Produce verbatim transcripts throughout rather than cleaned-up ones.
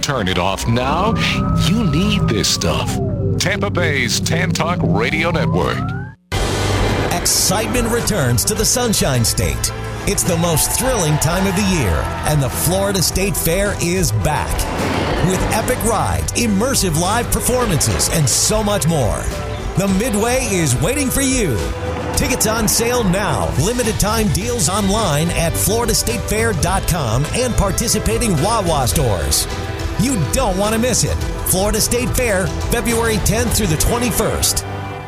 turn it off now. You need this stuff. Tampa Bay's Tan Talk Radio Network. Excitement returns to the Sunshine State. It's the most thrilling time of the year, and the Florida State Fair is back. With epic rides, immersive live performances, and so much more. The Midway is waiting for you. Tickets on sale now. Limited time deals online at florida state fair dot com and participating Wawa stores. You don't want to miss it. Florida State Fair, February tenth through the twenty-first.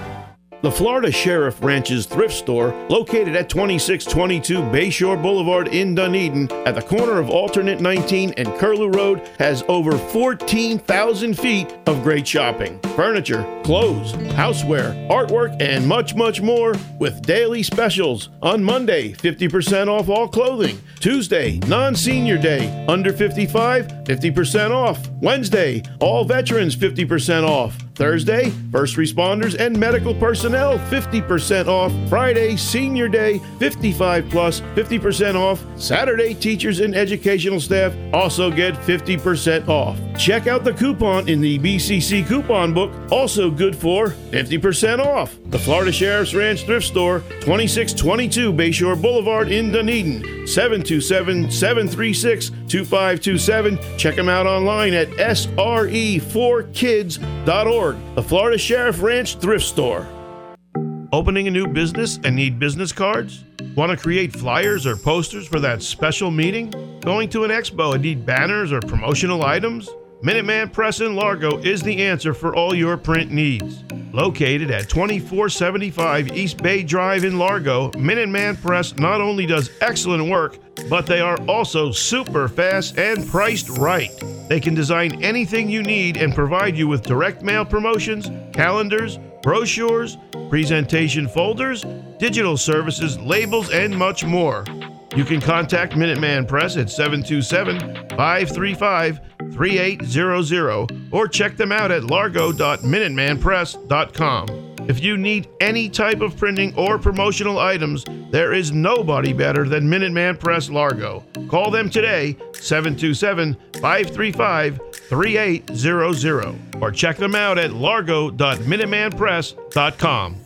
The Florida Sheriff Ranch's thrift store, located at twenty-six twenty-two Bayshore Boulevard in Dunedin, at the corner of Alternate nineteen and Curlew Road, has over fourteen thousand feet of great shopping. Furniture, clothes, houseware, artwork, and much, much more, with daily specials. On Monday, fifty percent off all clothing. Tuesday, non-senior day, under fifty-five, fifty percent off. Wednesday, all veterans fifty percent off. Thursday, first responders and medical personnel, fifty percent off. Friday, senior day, fifty-five plus, fifty percent off. Saturday, teachers and educational staff also get fifty percent off. Check out the coupon in the B C C coupon book, also good for fifty percent off. The Florida Sheriff's Ranch Thrift Store, twenty-six twenty-two Bayshore Boulevard in Dunedin, seven two seven, seven three six, two five two seven. Check them out online at S R E four kids dot org. The Florida Sheriff Ranch Thrift Store. Opening a new business and need business cards? Want to create flyers or posters for that special meeting? Going to an expo and need banners or promotional items? Minuteman Press in Largo is the answer for all your print needs. Located at twenty-four seventy-five East Bay Drive in Largo, Minuteman Press not only does excellent work, but they are also super fast and priced right. They can design anything you need and provide you with direct mail promotions, calendars, brochures, presentation folders, digital services, labels, and much more. You can contact Minuteman Press at seven two seven, five three five, three eight zero zero or check them out at largo dot minuteman press dot com. If you need any type of printing or promotional items, there is nobody better than Minuteman Press Largo. Call them today, seven two seven, five three five, three eight zero zero or check them out at largo dot minuteman press dot com.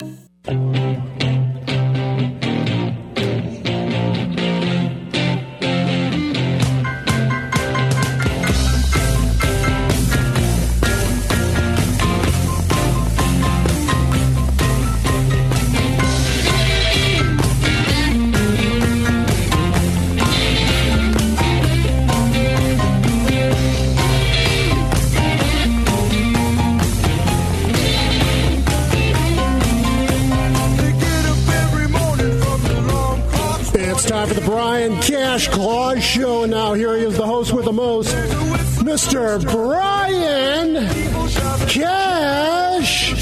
Time for the Brian Cash Claus Show. And now here he is, the host with the most, Mister Brian Cash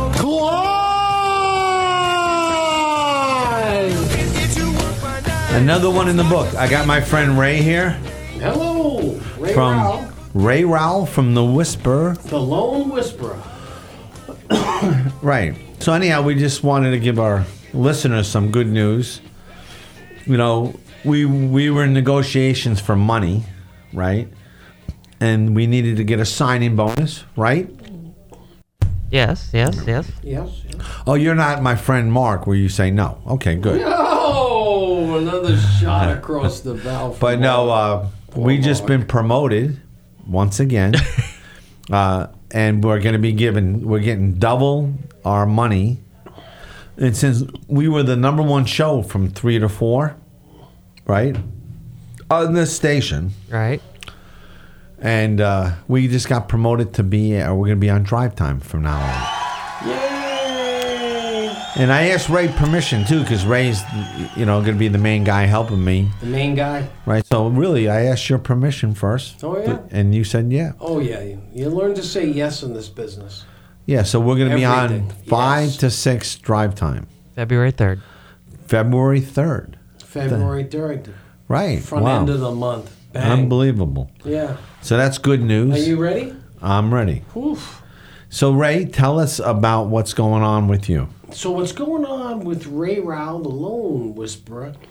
Claus. Another one in the book. I got my friend Ray here. Hello, Ray from Rowell. Ray Rowell from The Whisperer. The Lone Whisperer. Right. So anyhow, we just wanted to give our listeners some good news. You know, we we were in negotiations for money, right? And we needed to get a signing bonus, right? Yes, yes, yes. Yes. yes. Oh, you're not my friend Mark, where you say no. Okay, good. No, another shot across the bow. But no, uh, we just been promoted once again, uh, and we're going to be given, we're getting double our money. And since we were the number one show from three to four, right, on this station, right, and uh, we just got promoted to be, or we're going to be on drive time from now on. Yay! And I asked Ray permission too, because Ray's, you know, going to be the main guy helping me. The main guy, right? So really, I asked your permission first. Oh yeah. And you said yeah. Oh yeah. You, you learn to say yes in this business. Yeah, so we're going to be on Everything. five Yes. to six drive time. February third. February third. February third. Right. Front wow. end of the month. Bang. Unbelievable. Yeah. So that's good news. Are you ready? I'm ready. Oof. So Ray, tell us about what's going on with you. So what's going on with Ray Rowell, the Lone Whisperer,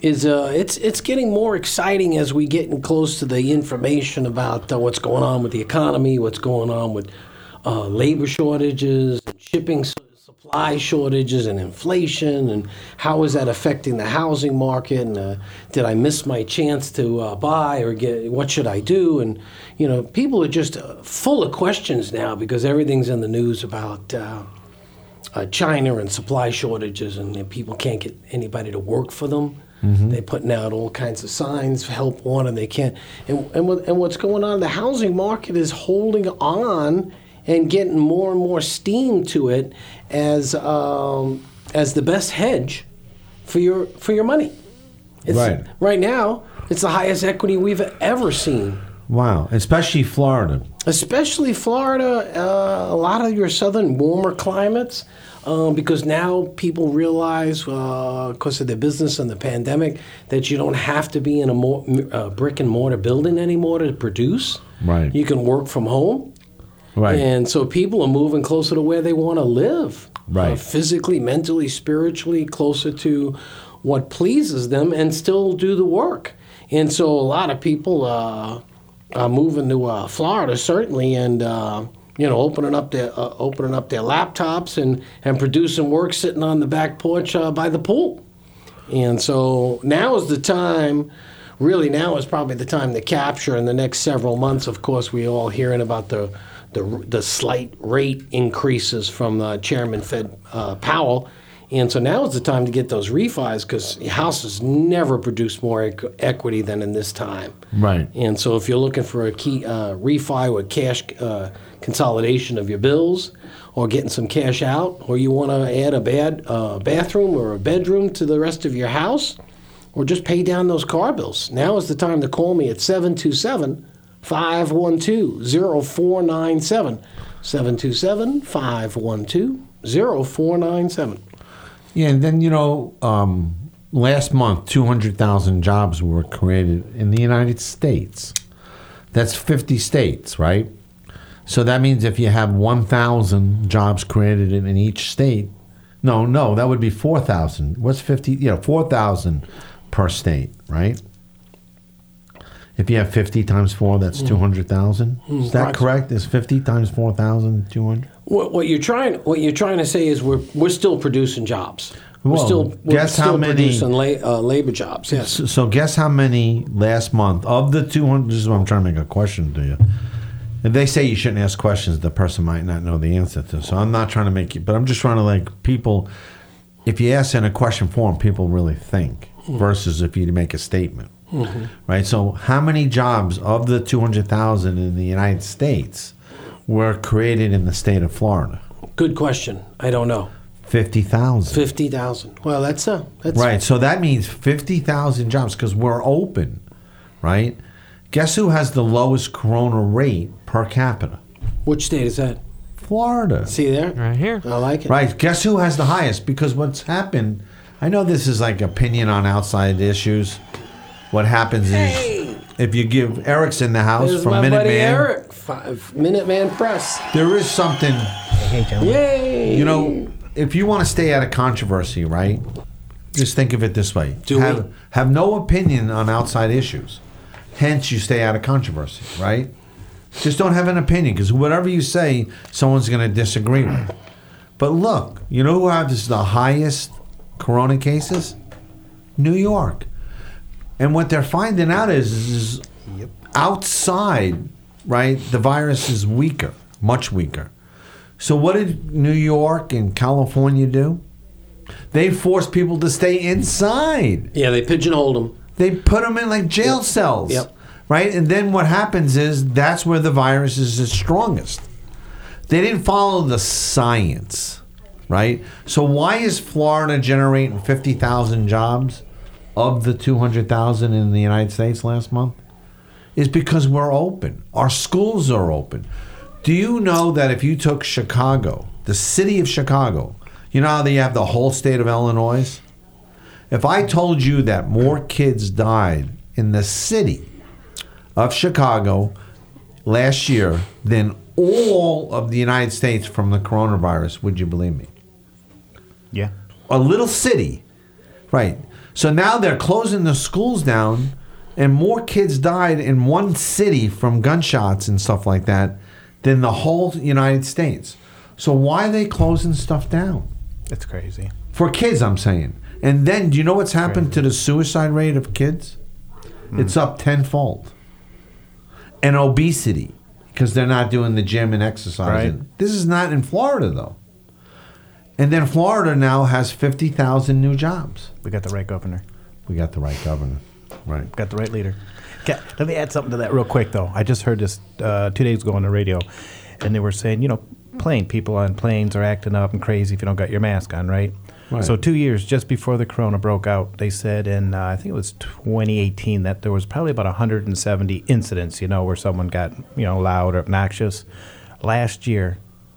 is uh, it's it's getting more exciting as we get close to the information about uh, what's going on with the economy, what's going on with uh, labor shortages, and shipping su- supply shortages, and inflation, and how is that affecting the housing market? And uh, did I miss my chance to uh, buy or get? What should I do? And you know, people are just uh, full of questions now because everything's in the news about. Uh, Uh, China and supply shortages, and uh, people can't get anybody to work for them. Mm-hmm. They're putting out all kinds of signs, help wanted, and they can't. And, and, what, and what's going on, the housing market is holding on and getting more and more steam to it as um, as the best hedge for your for your money. It's, right. Right now, it's the highest equity we've ever seen. Wow, especially Florida. Especially Florida, uh, a lot of your southern warmer climates, uh, because now people realize, uh, because of their business and the pandemic, that you don't have to be in a more, uh, brick and mortar building anymore to produce. Right. You can work from home. Right. And so people are moving closer to where they want to live. Right. Uh, physically, mentally, spiritually, closer to what pleases them and still do the work. And so a lot of people... Uh, Uh, moving to uh, Florida certainly, and uh, you know, opening up their uh, opening up their laptops and, and producing work sitting on the back porch uh, by the pool. And so now is the time. Really, now is probably the time to capture. In the next several months, of course, we all hearing about the the, the slight rate increases from uh, Chairman Fed uh, Powell. And so now is the time to get those refis because houses never produce more equ- equity than in this time. Right. And so if you're looking for a key uh, refi with cash uh, consolidation of your bills or getting some cash out, or you want to add a bad uh, bathroom or a bedroom to the rest of your house, or just pay down those car bills, now is the time to call me at seven two seven, five one two, zero four nine seven. seven two seven, five one two, zero four nine seven. Yeah, and then, you know, um, last month, two hundred thousand jobs were created in the United States. That's fifty states, right? So that means if you have one thousand jobs created in, in each state, no, no, that would be four thousand. What's fifty? Yeah, four thousand per state, right? If you have fifty times four, that's mm. two hundred thousand. Is that right. correct? Is fifty times four thousand two hundred? What, what you're trying what you're trying to say is we're we're still producing jobs. We're well, still we're guess still how many, producing la- uh, labor jobs. Yes. So, so guess how many last month of the two hundred? This is what I'm trying to make a question to you. If they say you shouldn't ask questions, the person might not know the answer to. So I'm not trying to make you, but I'm just trying to like people. If you ask in a question form, people really think mm-hmm. versus if you make a statement. Mm-hmm. Right. So how many jobs of the two hundred thousand in the United States were created in the state of Florida? Good question. I don't know. fifty thousand. fifty thousand. Well, that's a that's right. So that means fifty thousand jobs because we're open, right? Guess who has the lowest corona rate per capita? Which state is that? Florida. See there? Right here. I like it. Right. Guess who has the highest? Because what's happened, I know this is like opinion on outside issues. What happens hey. is if you give Eric's in the house There's from my Minuteman. buddy Eric, five Minuteman Press. There is something. Hey, gentlemen. Yay! You know, if you want to stay out of controversy, right? Just think of it this way: Do have we? have no opinion on outside issues. Hence, you stay out of controversy, right? Just don't have an opinion because whatever you say, someone's going to disagree with. But look, you know who has the highest corona cases? New York. And what they're finding out is, is yep. outside, right, the virus is weaker, much weaker. So what did New York and California do? They forced people to stay inside. Yeah, they pigeonholed them. They put them in like jail yep. cells. Yep. Right? And then what happens is that's where the virus is the strongest. They didn't follow the science, right? So why is Florida generating fifty thousand jobs of the two hundred thousand in the United States last month? Is because we're open. Our schools are open. Do you know that if you took Chicago, the city of Chicago, you know how they have the whole state of Illinois? If I told you that more kids died in the city of Chicago last year than all of the United States from the coronavirus, would you believe me? Yeah. A little city, right. So now they're closing the schools down, and more kids died in one city from gunshots and stuff like that than the whole United States. So why are they closing stuff down? It's crazy. For kids, I'm saying. And then, do you know what's happened to the suicide rate of kids? Mm. It's up tenfold. And obesity, because they're not doing the gym and exercising. Right. This is not in Florida, though. And then Florida now has fifty thousand new jobs. We got the right governor. We got the right governor. Right. Got the right leader. Okay, let me add something to that real quick, though. I just heard this uh, two days ago on the radio, and they were saying, you know, plane people on planes are acting up and crazy if you don't got your mask on, right? Right. So two years just before the corona broke out, they said in, uh, I think it was twenty eighteen, that there was probably about one hundred seventy incidents, you know, where someone got, you know, loud or obnoxious. Last year,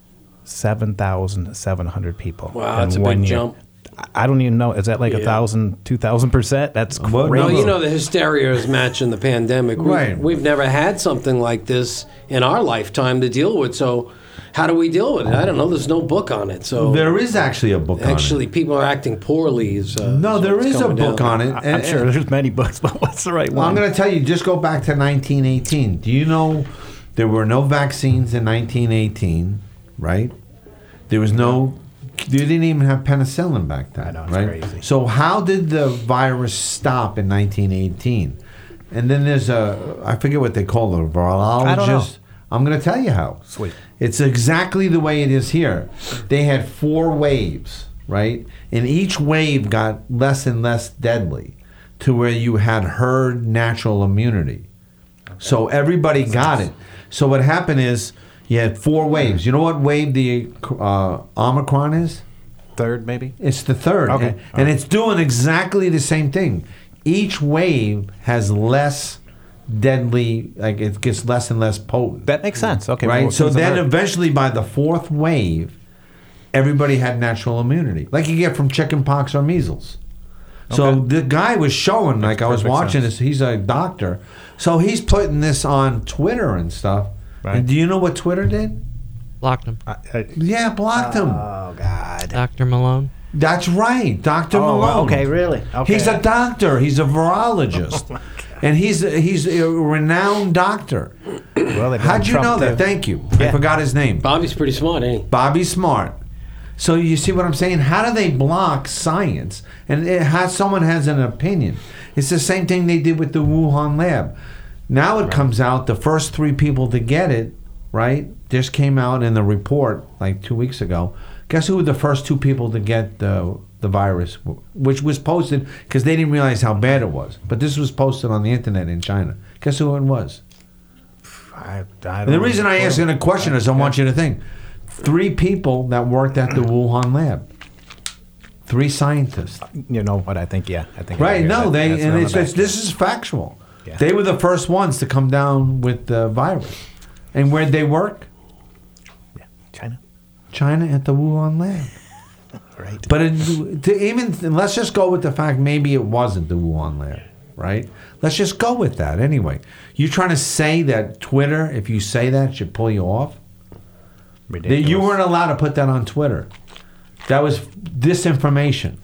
seven thousand seven hundred people. Wow, that's a big year. Jump. I don't even know. Is that like a yeah. thousand, two thousand percent? That's crazy. Well, you know, the hysteria is matching the pandemic. Right. We've, we've never had something like this in our lifetime to deal with. So, how do we deal with it? I don't know. There's no book on it. So there is actually a book. Actually, on it. people are acting poorly. Is, uh, no, there is a book down. on it. I'm and, sure there's many books, but what's the right well, one? I'm going to tell you. Just go back to nineteen eighteen. Do you know there were no vaccines in nineteen eighteen? Right. There was no. You didn't even have penicillin back then. I know, it's right? crazy. So how did the virus stop in nineteen eighteen? And then there's a, I forget what they call it, a virologist. I don't know. I'm going to tell you how. Sweet. It's exactly the way it is here. They had four waves, right? And each wave got less and less deadly to where you had herd natural immunity. Okay. So everybody got it. So what happened is, you had four waves. You know what wave the uh, Omicron is? Third, maybe? It's the third. Okay. And, and it's doing exactly the same thing. Each wave has less deadly, like it gets less and less potent. That makes sense. Okay. Right? Well, so then eventually by the fourth wave, everybody had natural immunity. Like you get from chickenpox or measles. So okay. the guy was showing, like I was watching sense. this, he's a doctor. So he's putting this on Twitter and stuff. Right. And do you know what Twitter did? Blocked him. I, I, yeah, blocked him. Oh, God. Doctor Malone. That's right, Doctor Oh, Malone. okay, really? Okay. He's a doctor. He's a virologist. Oh, and he's he's a renowned doctor. Well, how'd you Trump know that? too. Thank you. Yeah. I forgot his name. Bobby's pretty smart, ain't he? Bobby Smart. So you see what I'm saying? How do they block science? And it has, someone has an opinion. It's the same thing they did with the Wuhan lab. Now it right. comes out the first three people to get it, right? This came out in the report like two weeks ago. Guess who were the first two people to get the the virus, which was posted because they didn't realize how bad it was. But this was posted on the internet in China. Guess who it was? I, I don't and the reason I ask you the question is I want you to think. Three people that worked at the Wuhan lab. Three scientists. You know what I think? Yeah, I think. Right? No, that, they and it's, it's this is factual. Yeah. They were the first ones to come down with the virus. And where'd they work? Yeah, China. China at the Wuhan lab. Right. But it, to even let's just go with the fact maybe it wasn't the Wuhan lab, right? Let's just go with that anyway. You trying to say that Twitter, if you say that, should pull you off? Ridiculous. That you weren't allowed to put that on Twitter. That was disinformation.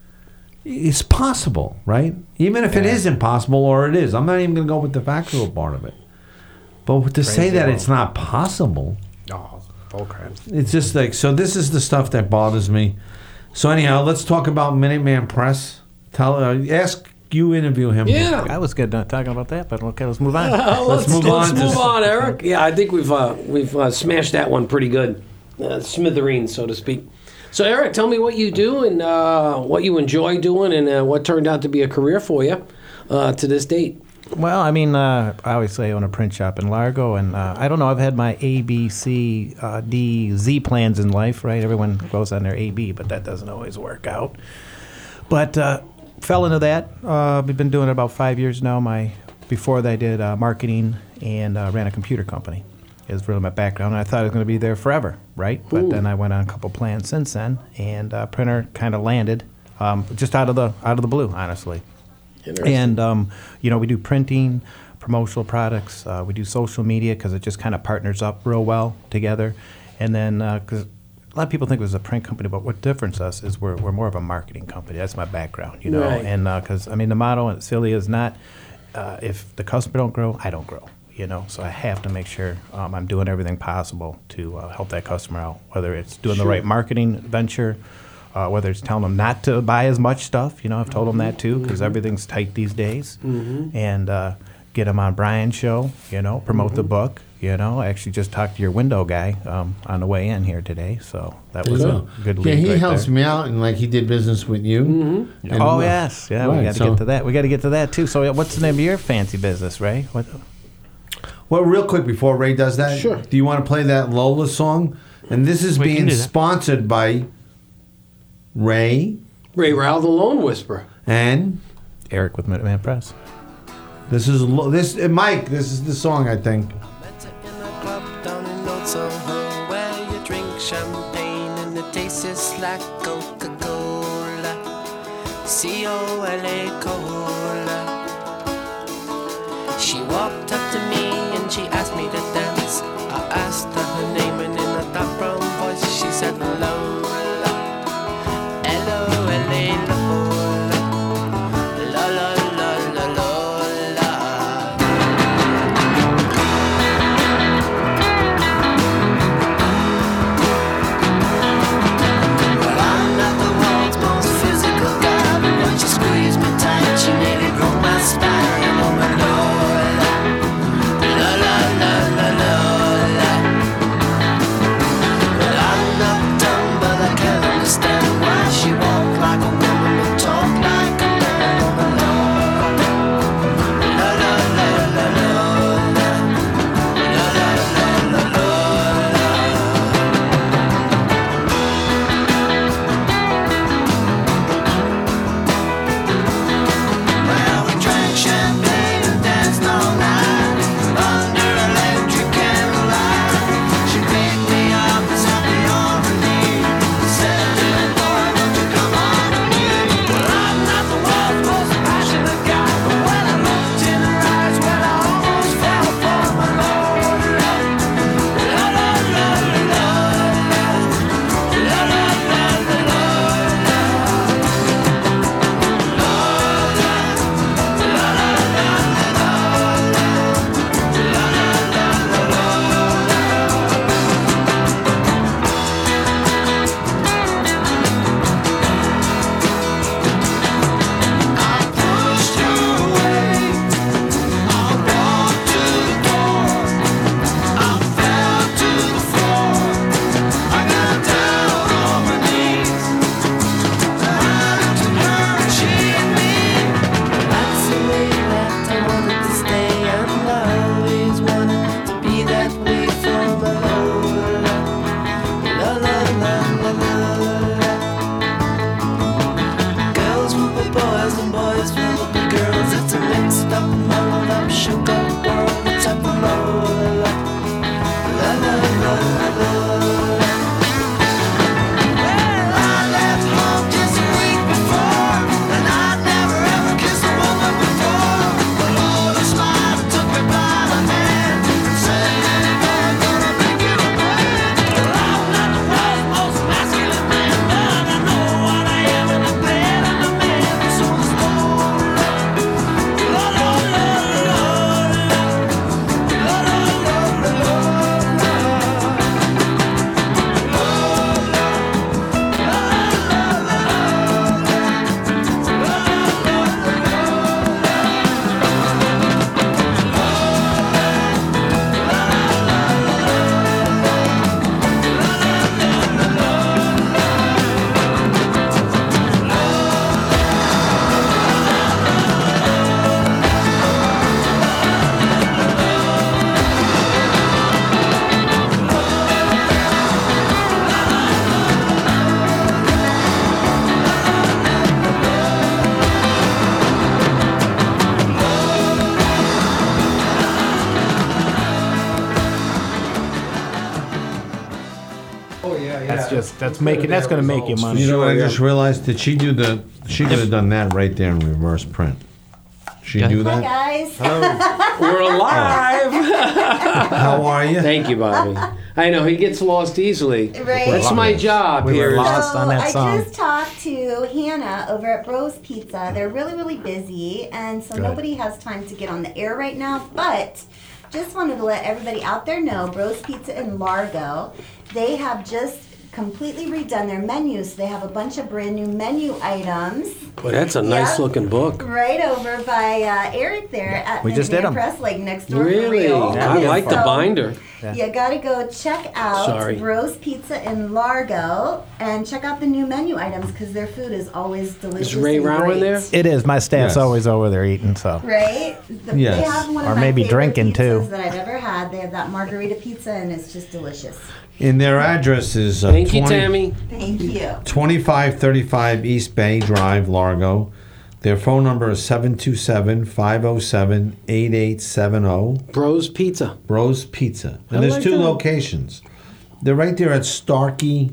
It's possible, right? Even if yeah. it is impossible, or it is. I'm not even going to go with the factual part of it. But to Crazy say that world. It's not possible, oh, bullcrap. It's just like, so this is the stuff that bothers me. So anyhow, let's talk about Minuteman Press. Tell, uh, ask you interview him. Yeah, I was good uh, talking about that, but okay, let's move on. Uh, let's, let's move let's on. Let's move on, Eric. Yeah, I think we've uh, we've uh, smashed that one pretty good, uh, smithereens, so to speak. So Eric, tell me what you do and uh, what you enjoy doing, and uh, what turned out to be a career for you uh, to this date. Well, I mean, uh, I always say I own a print shop in Largo, and uh, I don't know, I've had my A, B, C, uh, D, Z plans in life, right? Everyone goes on their A, B, but that doesn't always work out. But uh, fell into that. Uh, we've been doing it about five years now. My Before that, I did uh, marketing and uh, ran a computer company. Is really my background. And I thought it was going to be there forever, right? But Ooh. Then I went on a couple plans since then, and uh, printer kind of landed um, just out of the out of the blue, honestly. And, um, you know, we do printing, promotional products. Uh, we do social media because it just kind of partners up real well together. And then, because uh, a lot of people think it was a print company, but what differentiates us is we're we're more of a marketing company. That's my background, you know. Right. And because I mean, the motto at Celia is not uh, if the customer don't grow, I don't grow. You know, so I have to make sure um, I'm doing everything possible to uh, help that customer out, whether it's doing Sure. the right marketing venture, uh, whether it's telling them not to buy as much stuff. You know, I've told them that too because Mhm. everything's tight these days. Mhm. And uh, get them on Brian's show. You know, promote the Mhm. book. You know, I actually just talked to your window guy um, on the way in here today, so that was Cool. a good Yeah, lead he right helps there. me out, and like he did business with you. Mm-hmm. And, Oh uh, yes, yeah, we right, got to so- get to that. We got to get to that too. So, yeah, what's the name of your fancy business, Ray? What? Well, real quick before Ray does that, Sure. do you want to play that Lola song? And this is We can being do that. sponsored by Ray Ray Rowell, the Lone Whisperer. and Eric with Minuteman Press. this is Lo- this uh, Mike. This is the song I think. Met her in a club down in Old Soho where you drink champagne and it tastes like Coca-Cola, C O L A Cola. She walked up to me and she asked me to dance. I asked her her name and in a dark brown voice she said Lola, L O L A Lola, la la la la Lola. Well, I'm not the world's most physical guy, but when she squeezed me tight, she nearly broke my spine. Oh my Lola, la la la la Lola. Well, I'm not dumb, but I can't understand why she walked like a woman but talk like a man. Oh my Lola, la la la la Lola, la la la la Lola. Well, we drank champagne and danced all night under electric candlelight. She picked me up and set me on her knee. Said, "Little boy, won't you come on with me?" Well, I'm not the world's most passionate guy, but when I looked in her eyes, well, I almost fell for my Lola. La la la la la, la la la la la. I pushed her away. I walked to the door. I fell to the floor. I got down on my knees. I looked at her and she at me. That's the way that I wanted to stay, and I always wanted to be that way for my Lola. La la la la la la. Girls will be boys and boys will be girls. It's a mixed up, muddled up, shook up world. It's up a Lola. La la la la la. Well, I left home just a week before, and I'd never ever kissed a woman before. But Lola smiled and took me by the hand and said, "Little boy, I'm gonna make you a man." Well, I'm not the world's most masculine man, but I know what I am in the bed. I'm a man, so it's Lola. La la la la la. La la la la la. That's just that's making that's going to make you money. You know what I just realized? Did she do the? She could have done that right there in reverse print. She Yeah. do Hi, that? guys. We're alive. How are you? Thank you, Bobby. I know he gets lost easily. Right. That's my job We were here. lost. So on that I song. just talked to Hannah over at Bros Pizza. They're really, really busy, and so Good. nobody has time to get on the air right now. But just wanted to let everybody out there know, Bros Pizza in Largo, they have just completely redone their menus. They have a bunch of brand new menu items. Boy, that's a nice Yep. looking book. Right over by uh, Eric there at We just did 'em. Press, like next door for Really? real. I like the So, binder. You gotta go check out Sorry. Bros Pizza in Largo and check out the new menu items because their food is always delicious. Is Ray and Rao in great. there? It is. My staff's Yes. always over there eating, so. Right? The, Yes. They have one of Or my maybe favorite drinking, too. pizzas that I've ever had. They have that margarita pizza and it's just delicious. And their address is uh, Thank you, twenty Tammy. Thank you. twenty-five thirty-five East Bay Drive, Largo. Their phone number is seven two seven, five oh seven, eight eight seven oh. Bros Pizza. Bros Pizza. I And there's like two that. locations. They're right there at Starkey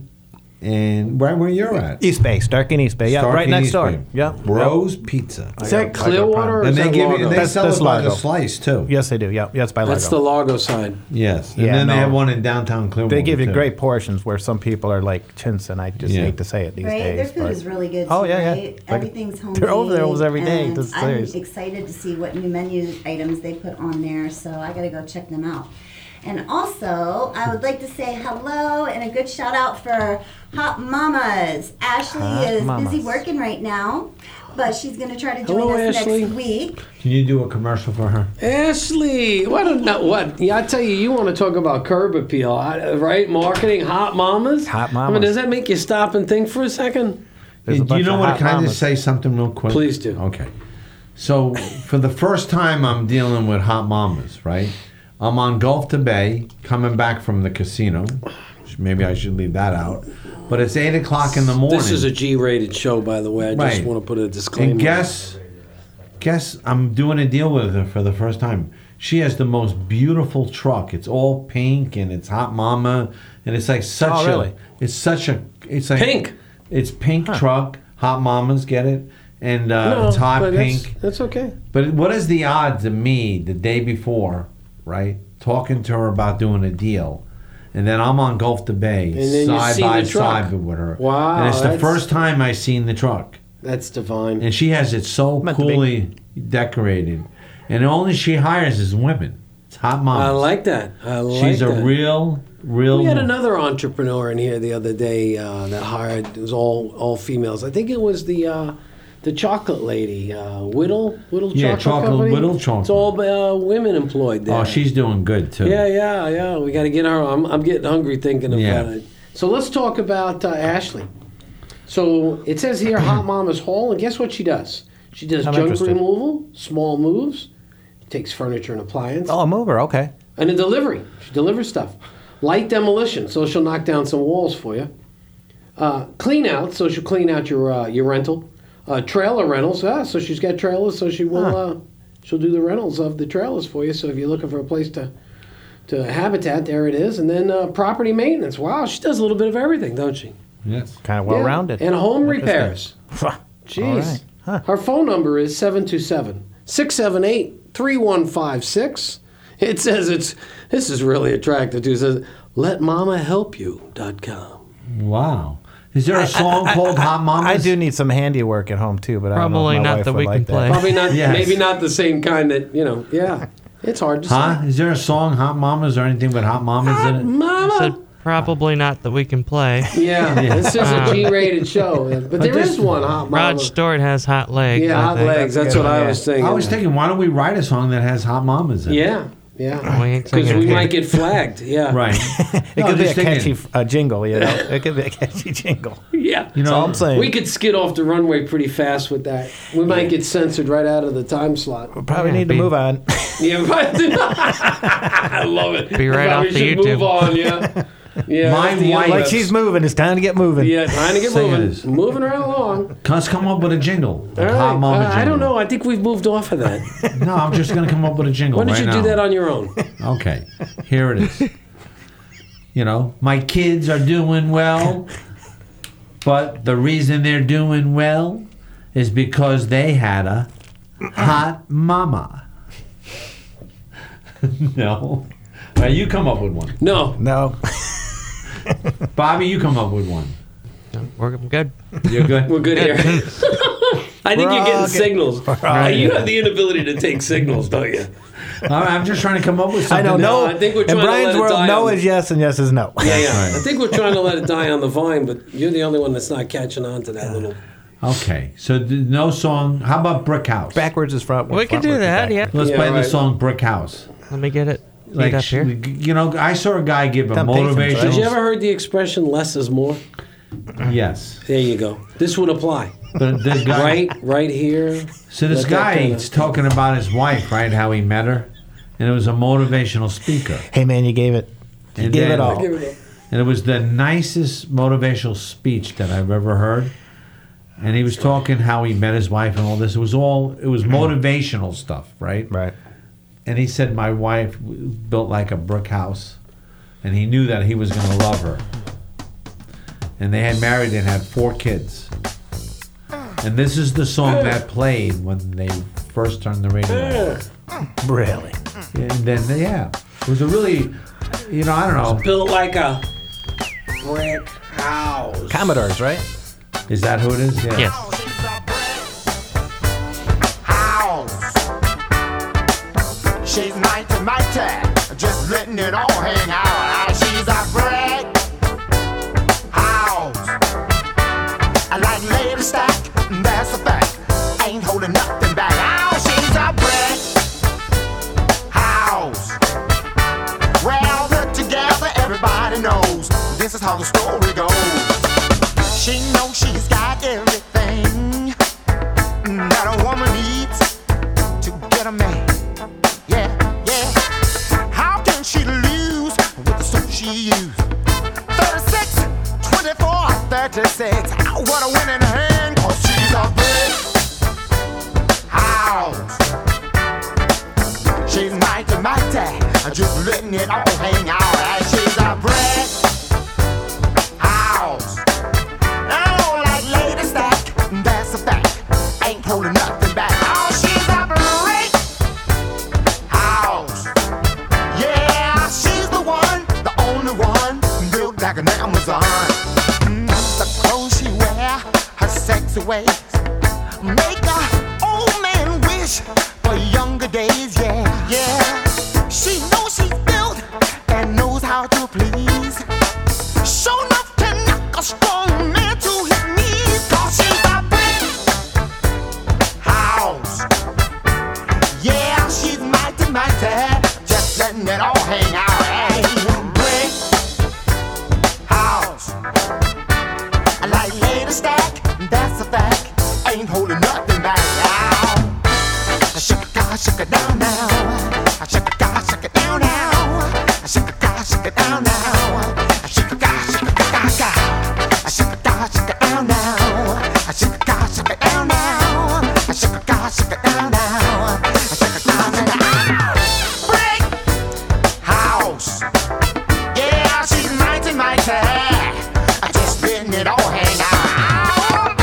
and right where you're at. East Bay, Stark and East Bay. Yeah, Starkey right and next East door. Bay. Yeah. Bros Pizza. Is that Clearwater or And is they that give you, Largo? they That's- sell that's it by the Largo. slice too. Yes, they do. Yeah, yeah, it's by Largo. That's the Largo side. Yes. And Yeah, then they no. have one in downtown Clearwater. They give you too. great portions where some people are like chintz, and I just Yeah. hate to say it these Right? days. Their food but- is really good. Oh, too, yeah, yeah. right? Like, Everything's homemade. they're over there almost every day. and This is I'm serious. excited to see what new menu items they put on there, so I gotta go check them out. And also, I would like to say hello and a good shout out for Hot Mamas. Ashley Hot is Mamas. busy working right now, but she's gonna try to join Hello, us Ashley. next week. Can you do a commercial for her? Ashley, what? A, no, what? Yeah, I tell you, you want to talk about curb appeal, I- right? Marketing, hot mamas. Hot I mean, mamas. does that make you stop and think for a second? There's a do you bunch know of what? hot Can I mamas. just say something real quick? Please do. Okay. So for the first time, I'm dealing with hot mamas, right? I'm on Gulf to Bay, coming back from the casino. Maybe I should leave that out. But it's eight o'clock in the morning. This is a G-rated show, by the way. I just Right. want to put a disclaimer. And guess, guess I'm doing a deal with her for the first time. She has the most beautiful truck. It's all pink and it's hot mama, and it's like such Oh, a. really? It's such a. It's like Pink. It's pink truck. Hot mamas get it, and uh, No, it's hot but pink. That's, that's okay. But what is the odds of me the day before, right, talking to her about doing a deal, and then I'm on Gulf to Bay, And then you side see by the truck. side with her. Wow, And it's the that's- first time I seen the truck. That's divine. And she has it so Meant to be. coolly decorated. And only she hires is women. It's hot moms. I like that. I like She's a that. real, real. We had another entrepreneur in here the other day uh, that hired. It was all all females. I think it was the uh, the chocolate lady, uh, Whittle Whittle Yeah, Chocolate Chocolate Company. Whittle Chocolate. It's all uh, women employed there. Oh, she's doing good too. Yeah, yeah, yeah. We got to get her. I'm, I'm getting hungry thinking about Yeah. it. So let's talk about uh, Ashley. So it says here, Hot Mama's Hall, and guess what she does? She does I'm junk interested. removal, small moves, takes furniture and appliance, Oh, a mover. Okay. and a delivery. She delivers stuff. Light demolition, so she'll knock down some walls for you. Uh, clean out, so she'll clean out your uh, your rental. Uh, trailer rentals, ah, so she's got trailers, so she will uh, she'll do the rentals of the trailers for you. So if you're looking for a place to to habitat, there it is. And then uh, property maintenance. Wow, she does a little bit of everything, don't she? Yes. Kind of well Yeah. rounded. And home Interesting. repairs. All Jeez. right. Huh. Her phone number is seven two seven, six seven eight, three one five six. It says it's, this is really attractive too. It says, let mama help you dot com. Wow. Is there a song called Hot Mamas? I do need some handiwork at home too, but Probably I don't know if my not wife that would we like can play. that. Probably not, Yes. maybe not the same kind that, you know, yeah. It's hard to Huh? say. Is there a song, Hot Mamas, or anything with Hot Mamas in it? Mama! Said probably not that we can play. Yeah, this is a G-rated show. But there this- is one, Hot Mama. Rod Stewart has hot legs. Yeah, I hot think. legs. That's good, what I yeah. was thinking. I was thinking, why don't we write a song that has Hot Mamas in it? Yeah, yeah. We ain't Because singing we it. might get flagged. Yeah. Right. It No, could be a just thinking. catchy uh, jingle, you know. It could be a catchy jingle. Yeah. You know, That's all I'm saying. We could skid off the runway pretty fast with that. We might get censored right out of the time slot. Probably Yeah, need to be- move on. Yeah, but I love it. Be right Probably off the should YouTube. Move on, yeah. Yeah. My off the wife- interwebs. Like she's moving. It's time to get moving. Yeah, trying to get Say it moving. is. Moving right along. let's come up with a jingle. All A right. Hot Mama Uh, jingle. I don't know. I think we've moved off of that. No, I'm just going to come up with a jingle Why did right you now. do that on your own? Okay, here it is. You know, my kids are doing well, but the reason they're doing well is because they had a Hot Mama. No. All right, you come up with one. No. No. Bobby, you come up with one. We're good. You're good? We're good here. I think We're you're getting all good. signals. Uh, you have the inability to take signals, don't you? All right, I'm just trying to come up with I something. know. No, No. I think we're In trying to Brian's let it world, die no on- is yes and yes is no. Yeah, yeah. Right. I think we're trying to let it die on the vine, but you're the only one that's not catching on to that little. Okay, so th- no song. How about Brick House? Backwards is front. We can frontwards do is that, back. yeah. Let's Yeah, play the right. song Brick House. Let me get it teed Like, up here. you know, I saw a guy give a Temptations, motivational. right? Did you ever heard the expression "less is more"? Yes. There you go. This would apply. The, the guy, Right, right here. So this Let that guy kinda- is talking about his wife, right? How he met her, and it was a motivational speaker, Hey man, you gave it. You And gave then- it all. Give it and it was the nicest motivational speech that I've ever heard. And he was talking how he met his wife and all this. It was all it was motivational stuff, right? Right. And he said my wife built like a brick house, and he knew that he was going to love her. And they had married and had four kids. And this is the song that played when they first turned the radio on. Really. And then, yeah, it was a really, you know, I don't know. built like a brick house. Commodores, right? Is that who it is? Yeah. Yes. She's mighty, mighty, just letting it all hang out. She's a brick house. I like lady stack, that's a fact. Ain't holding nothing back. Oh, she's a brick house. Well, put together, everybody knows this is how the story goes. She knows she's got everything that a woman needs to get a man. Yeah, yeah. How can she lose with the soap she used? thirty-six, twenty-four, thirty-six. What a winning hand, cause she's a big house. She's mighty, mighty, just letting it all hang out. And she's a brick house. Oh, like lady stack, that's a fact. Ain't holding nothing back. Oh, she's a brick house. Yeah, she's the one, the only one, built like an Amazon. Mm, the clothes she wear, her sexy ways, make a old man wish for younger days. Yeah, yeah. She knows she's built and knows how to please. Show enough can knock a strong man to his knees. Cause she's a brick house. Yeah, she's mighty, mighty, just letting it all hang out. Hey, brick house. I like lady stack, that's a fact. Ain't holding nothing back now. Shake it, God, shake it down now. Shake it, God, shake it down now. Shake it, God, shake it down now. Shake it, God, shake it, God, God. Shake it, God, shake it down now. Shake it, God, shake it down now. Shake it, God, shake it down now. Shake it, God, shake it down. Brick house. Yeah, she's mighty, mighty. Just letting it all hang out.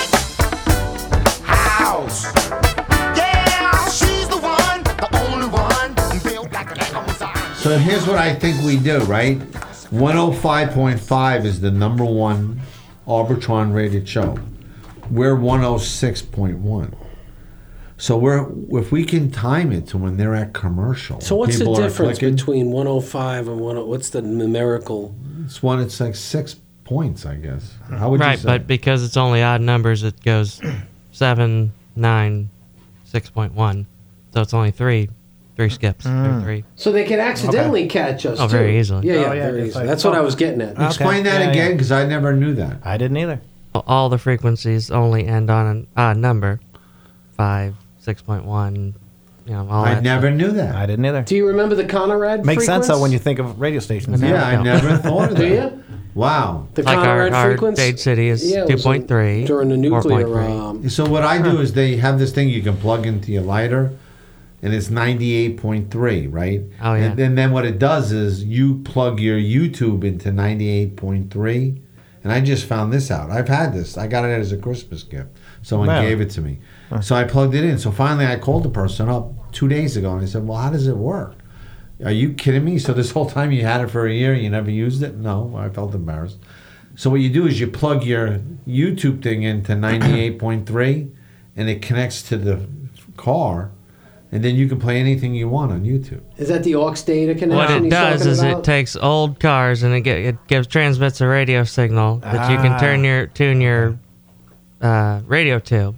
Brick house. Yeah, she's the one, the only one, built like an Amazon. So here's what I think we do, right? one oh five point five is the number one Arbitron rated show. We're one oh six point one. So we're if we can time it to when they're at commercial. So what's people the are difference clicking, between one oh five and one oh? What's the numerical? It's one. It's like six points, I guess. How would you Right, say? but because it's only odd numbers, it goes seven, nine, six point one. So it's only three, three skips. or Three. So they can accidentally catch us. Oh, too. very easily. Yeah, yeah, Oh, yeah, very just easily. like- That's what I was getting at. Explain Okay. that Yeah, again, yeah. because I never knew that. I didn't either. All the frequencies only end on an odd number. Five, six point one, you know, all I that never stuff. knew that. I didn't either. Do you remember the Conrad? Makes sense though frequency? when you think of radio stations. Yeah. Yeah, I No. never thought of that. Do you? Wow. The Like our, Conrad our frequency Dade City is Yeah, it was two point three. during the nuclear. four point three. Um, So what I do is they have this thing you can plug into your lighter, and it's ninety-eight point three, right? Oh, yeah. And then, then what it does is you plug your YouTube into ninety-eight point three, And I just found this out. I've had this. I got it as a Christmas gift. Someone Wow. gave it to me. So I plugged it in. So finally I called the person up two days ago and I said, well, how does it work? Are you kidding me? So this whole time you had it for a year, you never used it? No, I felt embarrassed. So what you do is you plug your YouTube thing into ninety-eight point three and it connects to the car, and then you can play anything you want on YouTube. Is that the aux data connection? What it he's does talking is about? it takes old cars and it, get, it gives transmits a radio signal that you can turn your tune your uh, radio to,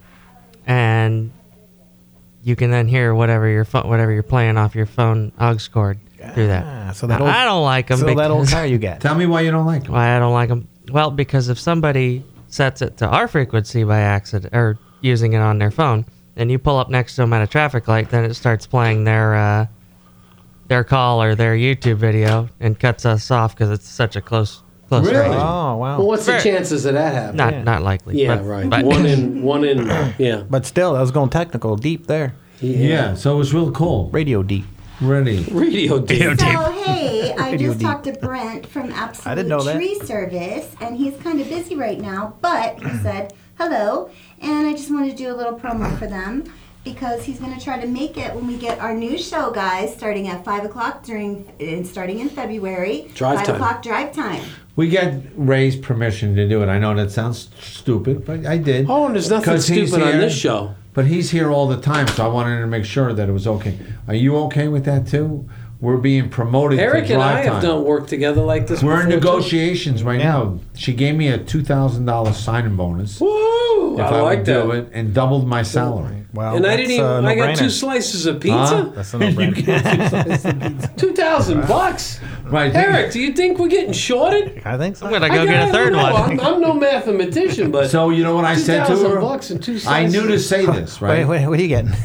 and you can then hear whatever your phone, whatever you're playing off your phone aux cord through that. Ah, so that Now, old, I don't like them. So that old because- car you got. Tell me why you don't like them. Why I don't like them? Well, because if somebody sets it to our frequency by accident or using it on their phone, and you pull up next to them at a traffic light, then it starts playing their uh, their call or their YouTube video and cuts us off because it's such a close close Really? range. Oh wow. Well, what's the Very- chances of that happening? Not Yeah. not likely. Yeah, but- right. but- one in, one in, yeah. But still, I was going technical, deep there. Yeah, so it was real cool. Radio deep. Ready. Radio deep. So hey, I Radio just deep. talked to Brent from I didn't know Absolute that. Tree Service, and he's kind of busy right now. But he said hello, and I just wanted to do a little promo for them because he's going to try to make it when we get our new show, guys, starting at five o'clock during and starting in February. Drive five time. o'clock drive time. We got Ray's permission to do it. I know that sounds stupid, but I did. Oh, and there's nothing 'Cause he's stupid on here. this show. But he's here all the time, so I wanted to make sure that it was okay. Are you okay with that too? We're being promoted Eric to and I drive have time. done work together like this We're in before, too. negotiations right Yeah. now. She gave me a two thousand dollars signing bonus Woo! if I, I, like would that. do it, and doubled my salary. Wow. And I that's didn't even. a I got no-brainer. two slices of pizza. Huh? That's a no-brainer. Two thousand bucks. Right. Eric, do you think we're getting shorted? I think so. I'm gonna I go get gotta a third know. one. I'm, I'm no mathematician, but So you know what I said to two thousand her? bucks and two I slices. knew to say this, right? Wait, wait, what are you getting?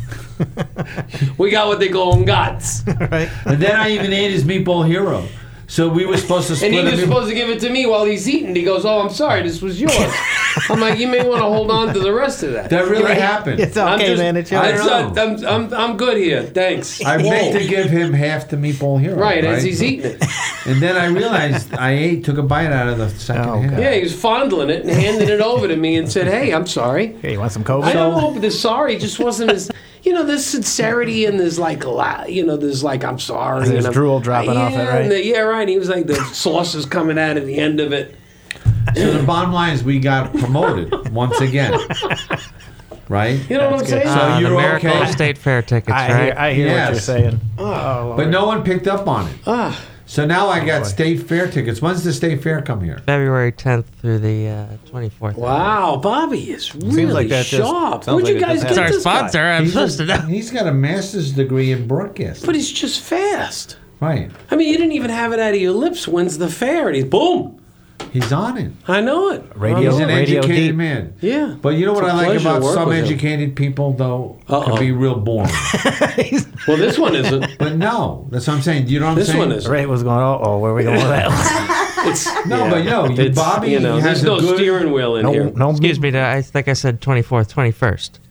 We got what they call guts, right? And then I even ate his meatball hero. So we were supposed to split and he a was meat- supposed to give it to me while he's eating. He goes, "Oh, I'm sorry, this was yours." I'm like, "You may want to hold on to the rest of that." That really Right. happened. It's I'm okay, just- man. It's I yours. don't know. I'm, I'm, I'm good here. Thanks. I meant to give him half the meatball hero. Right, as he's eating it. And then I realized I ate, took a bite out of the second Oh, half. God. Yeah, he was fondling it and handing it over to me and said, "Hey, I'm sorry." Hey, you want some Kobe? I don't know, but the sorry just wasn't as, you know, there's sincerity and there's like, la- you know, there's like, I'm sorry. There's and I'm- drool dropping yeah, off it, right? and the- yeah, right. He was like, the sauce is coming out at the end of it. So the bottom line is we got promoted once again. Right? You know what I'm That's good. saying? So Uh, the you're Miracle okay. State Fair tickets, I right? hear, I hear what you're Yes. saying. But no one picked up on it. Ah, So now I got state fair tickets. When's the state fair come here? February tenth through the uh, twenty-fourth. wow, Bobby is really like that just- sharp. sounds Where'd you like it guys just get It's our this guy? sponsor. I'm He's supposed to know. He's got a master's degree in broadcasting. But he's just fast. Right. I mean, you didn't even have it out of your lips. When's the fair? And he's boom. He's on it. I know it. Radio- He's I an know it. Radio educated deep. man. Yeah. But you know It's what a I like pleasure to about work some with him. educated people, though, Uh-oh. can be real boring. Well, this one isn't. But no, that's what I'm saying. You know what I'm This saying? one isn't. Ray was going, oh, oh, where are we going with that? It's, No, yeah. but you know, you- It's, Bobby you know, has there's a no good- steering wheel in no, here. no, Excuse me, I think I said twenty-fourth, twenty-first.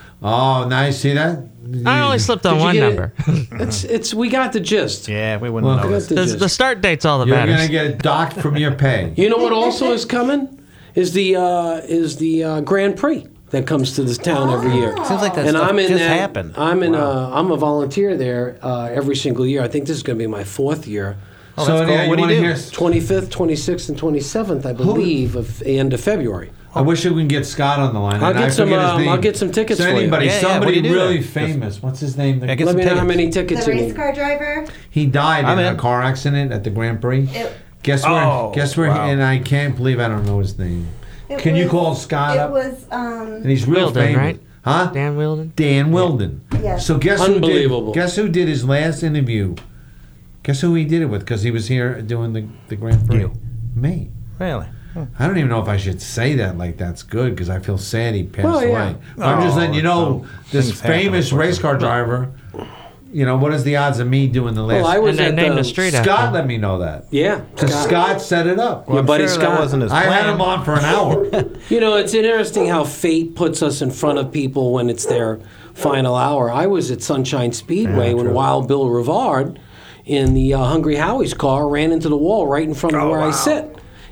Oh, nice. See that? I only slipped on Did you one get it? number. It's, it's, we got the gist. Yeah, we wouldn't Well, know. We got this. the The, gist. the start date's all that You're matters. going to get it docked from your pay. You know what also is coming? Is the uh, is the uh, Grand Prix that comes to this town every year. Seems like that and stuff I'm in just that, happened. I'm in. Uh, I'm a volunteer there uh, every single year. I think this is going to be my fourth year. Oh, so that's cool. yeah, What you do you wanna do? hear- twenty-fifth, twenty-sixth, and twenty-seventh, I believe, of end of February. I wish we can get Scott on the line. I'll and get I some, forget his um, name. I'll get some tickets so for you. anybody, Yeah, yeah, what somebody do you do really there? famous. What's his name? Yeah, get Let some me know how tickets. many tickets The you race need. car driver. He died I'm in in. a car accident at the Grand Prix. It, Guess where? Oh, guess where? wow. And I can't believe I don't know his name. it Can you was- call Scott It up? was. Um, And he's real Wilden, famous, right? huh? Dan Wilden? Dan Wilden. Yes. So guess who Unbelievable. did? Guess who did his last interview? Guess who he did it with? Because he was here doing the the Grand Prix. You. Me. Really? I don't even know if I should say that like that's good because I feel sad he passed Well, yeah. away. I'm just Oh, letting you know so this things happen, famous of course. race car driver. You know what is the odds of me doing the last? Well, I was And they at named the the street Scott after. let me know that. Yeah, Because Scott set it up. Well, I'm buddy sure Scott. that wasn't his I plan. had him on for an hour. You know, it's interesting how fate puts us in front of people when it's their final hour. I was at Sunshine Speedway Yeah, when true. Wild Bill Rivard in the uh, Hungry Howie's car ran into the wall right in front of Oh, where I wow. sit.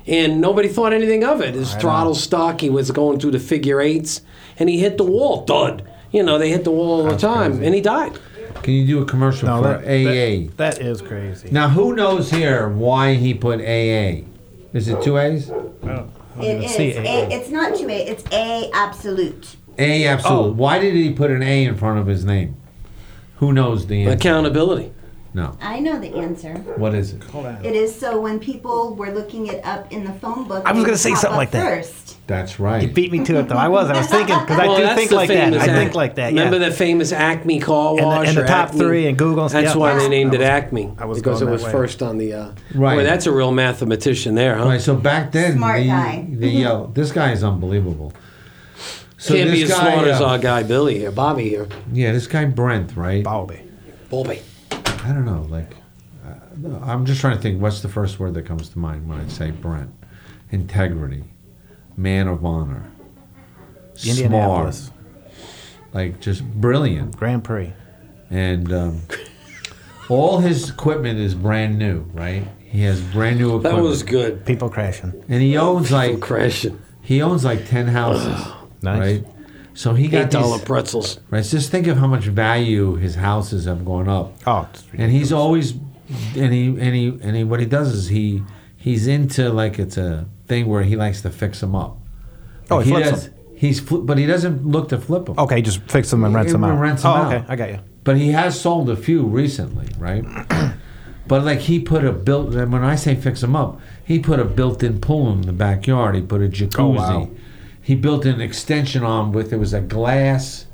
and nobody thought anything of it. His throttle stuck. He was going through the figure eights, and he hit the wall. Thud. You know, they hit the wall all the time, and he died. Can you do a commercial No, for that, A A? that, that is crazy. Now, who knows here why he put A A? Is it two A's? I don't, I don't It even is. see A, A. it's not two A. It's A absolute. A absolute. Oh. Why did he put an A in front of his name? Who knows the answer? Accountability. No. I know the answer. What is it? Hold on. It is so when people were looking it up in the phone book. I was it gonna would say pop something up like that. First. That's You right. beat me to it though. I was. I was thinking because I Well, do that's think the like that. famous I Ac- think like that. Remember Yeah. the famous Acme car And the- wash? and the or top Acme? three and Google and That's stuff. why they named I it was- Acme. I was because it going was that way. first on the. Uh, Right. Boy, that's a real mathematician there, huh? Right. So back then, Smart the, guy. the uh, this guy is unbelievable. So Can't this be as guy, smart as uh, our guy Billy here, Bobby here. yeah, this guy Brent, right? Bobby. Bobby. I don't know. Like, uh, I'm just trying to think. What's the first word that comes to mind when I say Brent? Integrity, man of honor, smart, Indianapolis. like just brilliant. Grand Prix. And um, all his equipment is brand new, right? He has brand new That equipment. was good. People crashing. And he owns like Crashing. he owns like ten houses, Nice. right? So he Eight got dollar these, pretzels. right? So just think of how much value his houses have gone up. Oh, it's And he's always, and he and he and he. What he does is he he's into like it's a thing where he likes to fix them up. Oh, Like, he flips does. them. He's fli- but he doesn't look to flip them. okay. Just fix them and rent He them out. rents oh, them out. okay. I got you. But he has sold a few recently, right? But like he put a built. and when I say fix them up, he put a built-in pool in the backyard. He put a jacuzzi. Oh, wow. He built an extension on with it was a glass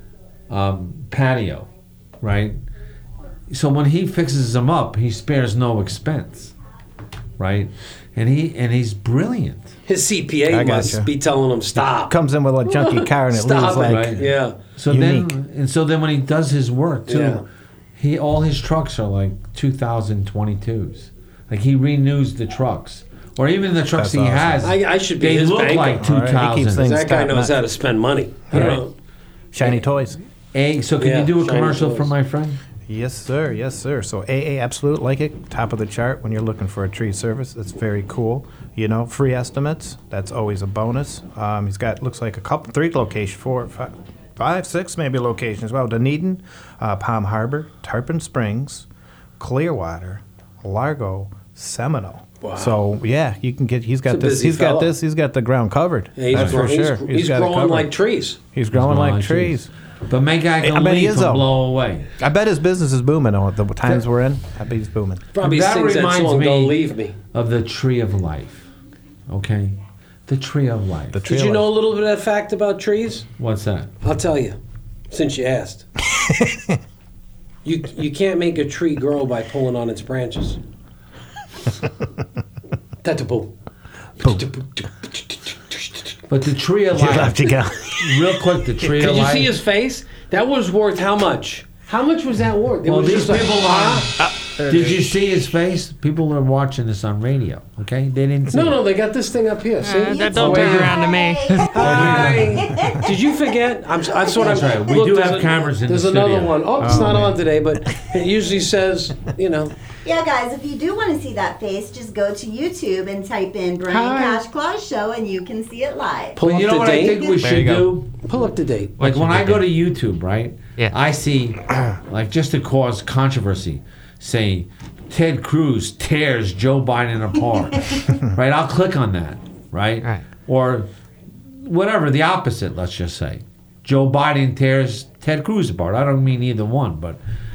um, patio, right? So when he fixes them up, he spares no expense, right? And he and he's brilliant. His C P A I must gotcha. be telling him stop. Comes in with a junky car and it Stop leaves it. like Right. Yeah. So Unique. then, and so then when he does his work too, Yeah. he all his trucks are like two thousand twenty-twos. Like he renews the trucks, or even the trucks That's he awesome. has. I, I should be they his look banker. like two All right, he keeps thousand. things- that guy Stop, knows not- how to spend money. You Right. know? shiny toys. A. So can Yeah, you do a shiny commercial toys. for my friend? Yes, sir. Yes, sir. So A A Absolute, like it, top of the chart when you're looking for a tree service. That's very cool. You know, free estimates. That's always a bonus. Um, he's got looks like a couple, three locations, four, five, five, six maybe locations. Well, Dunedin, uh, Palm Harbor, Tarpon Springs, Clearwater, Largo, Seminole. Wow. So yeah, you can get. He's got He's a this. busy He's got fella. this. He's got the ground covered. Yeah, he's That's grow- for he's- sure. He's, got it growing covered. like trees. He's growing growing like like trees. But my guy can I bet he leave is, and though. blow away. I bet his business is booming at the times we're in. I bet he's booming. Probably That sings that reminds song, me Don't Leave Me. Of the tree of life. Okay, the tree of life. The tree Did you of know a life. little bit of that fact about trees? What's that? I'll tell you, since you asked. you you can't make a tree grow by pulling on its branches. Tatapoo. But the tree of You life. left, you go. Real quick, the tree Did of you life. see his face? That was worth how much? How much was that worth? It Well, was these just like, people ah. are. Did you see his face? People are watching this on radio. Okay, they didn't see. No, it. no, they got this thing up here. See? Uh, that don't Oh, turn wait. around to me. Hi. Did you forget? I'm, that's what That's I'm. right. We do there's have a- cameras in the There's another studio. one. Oh, it's Oh, not man. on today, but it usually says, you know. Yeah, guys, if you do want to see that face, just go to YouTube and type in Brian Hi. Cash Claus Show and you can see it live. Pull Well, up you know the what I date. think we There should you go. do? Pull up the date. Like when should I we go to do? YouTube, right? Yeah. I see, like just to cause controversy, say Ted Cruz tears Joe Biden apart. Right? I'll click on that. Right? Right. Or whatever, the opposite, let's just say. Joe Biden tears Ted Cruz apart. I don't mean either one, but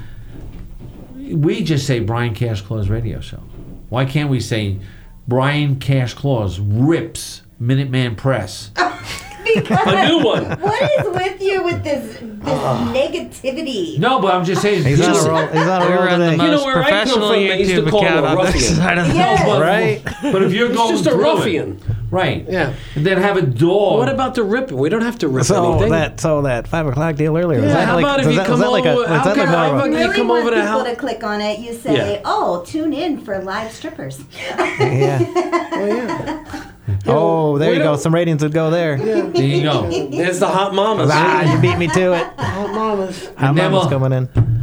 we just say Brian Cash Claus Radio Show. Why can't we say Brian Cash Claus rips Minuteman Press? A new one. What is with you with this, this negativity? No, but I'm just saying. He's on just- a roll. He's on a We roll run the today. know most where I come professional from, they used to YouTube call him account a on this ruffian. side of the Yes. But- Right? But if you're going just a through ruffian. it, right? Yeah. And then have a dog. What about the ripping? We don't have to rip So anything. that so that five o'clock deal earlier. Yeah, was that how like, about if was you that, come was that like a, over- was how that like can I- more of how a- can- Really come want over to people how- to click on it. You say, Yeah. "Oh, tune in for live strippers." yeah. Oh, yeah. Oh, there we you go. don't- Some ratings would go there. There you go. There's the hot mamas. Ah, you beat me to it. Hot mamas. How And then mama's we'll- coming in.